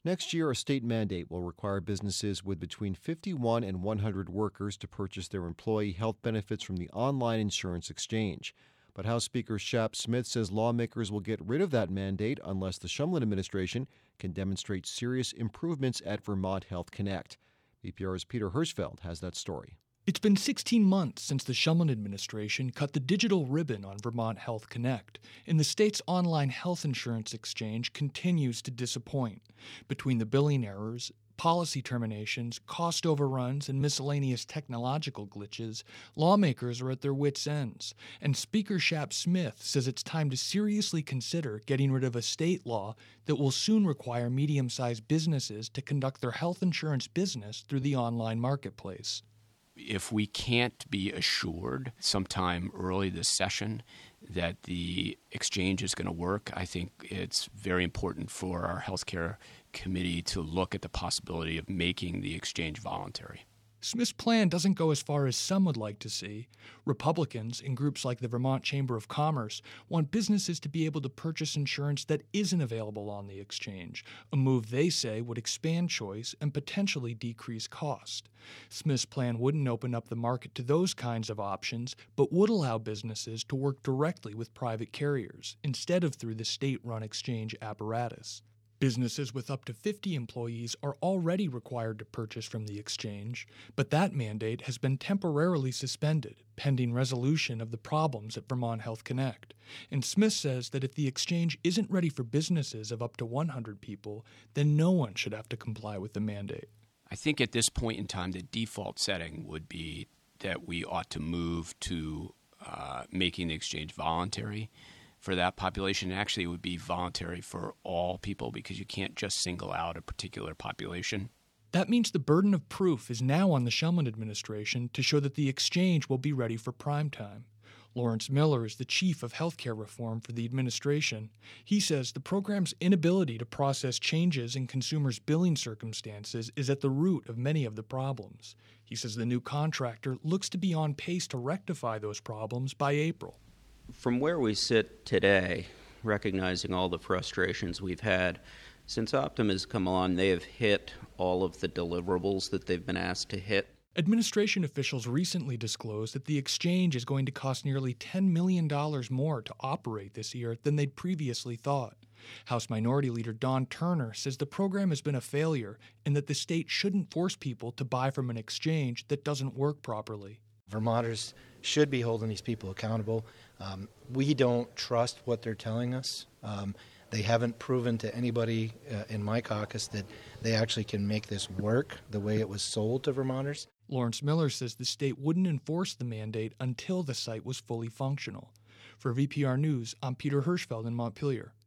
Next year, a state mandate will require businesses with between 51 and 100 workers to purchase their employee health benefits from the online insurance exchange. But House Speaker Shap Smith says lawmakers will get rid of that mandate unless the Shumlin administration can demonstrate serious improvements at Vermont Health Connect. VPR's Peter Hirschfeld has that story. It's been 16 months since the Shumlin administration cut the digital ribbon on Vermont Health Connect, and the state's online health insurance exchange continues to disappoint. Between the billing errors, policy terminations, cost overruns, and miscellaneous technological glitches, lawmakers are at their wits' ends. And Speaker Shap Smith says it's time to seriously consider getting rid of a state law that will soon require medium-sized businesses to conduct their health insurance business through the online marketplace. If we can't be assured sometime early this session that the exchange is going to work, I think it's very important for our healthcare committee to look at the possibility of making the exchange voluntary. Smith's plan doesn't go as far as some would like to see. Republicans in groups like the Vermont Chamber of Commerce want businesses to be able to purchase insurance that isn't available on the exchange, a move they say would expand choice and potentially decrease cost. Smith's plan wouldn't open up the market to those kinds of options, but would allow businesses to work directly with private carriers instead of through the state-run exchange apparatus. Businesses with up to 50 employees are already required to purchase from the exchange, but that mandate has been temporarily suspended, pending resolution of the problems at Vermont Health Connect. And Smith says that if the exchange isn't ready for businesses of up to 100 people, then no one should have to comply with the mandate. I think at this point in time, the default setting would be that we ought to move to making the exchange voluntary for that population. Actually, it would be voluntary for all people because you can't just single out a particular population. That means the burden of proof is now on the Shumlin administration to show that the exchange will be ready for prime time. Lawrence Miller is the chief of healthcare reform for the administration. He says the program's inability to process changes in consumers' billing circumstances is at the root of many of the problems. He says the new contractor looks to be on pace to rectify those problems by April. From where we sit today, recognizing all the frustrations we've had, since Optum has come on, they have hit all of the deliverables that they've been asked to hit. Administration officials recently disclosed that the exchange is going to cost nearly $10 million more to operate this year than they'd previously thought. House Minority Leader Don Turner says the program has been a failure and that the state shouldn't force people to buy from an exchange that doesn't work properly. Vermonters should be holding these people accountable. We don't trust what they're telling us. They haven't proven to anybody in my caucus that they actually can make this work the way it was sold to Vermonters. Lawrence Miller says the state wouldn't enforce the mandate until the site was fully functional. For VPR News, I'm Peter Hirschfeld in Montpelier.